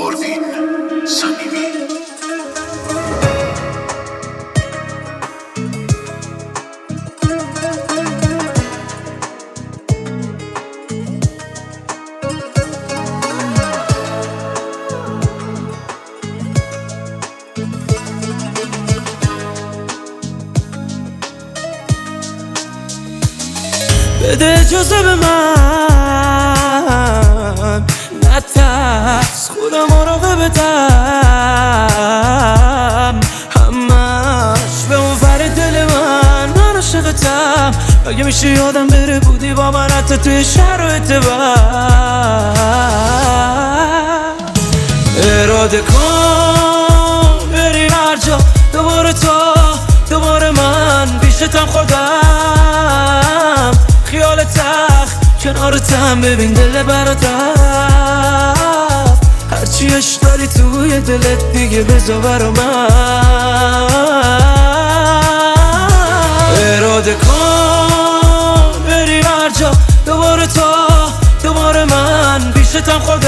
پروین صمیمی. بده اجازه به من نترس، خودم مراقبتم، همش به اون ور دل من عاشقتم. اگه میشه یادم بره بودی با من حتی توی شرایط بد. اراده کن بری هر جا، دوباره تو دوباره من پیشتم، خودم خیال تخت کنارتم، ببین دل برات هرچی عشق داری توی دلت دیگه بذار برا من. اراده کن بری هر جا، دوباره تو دوباره من پیشتم، خودم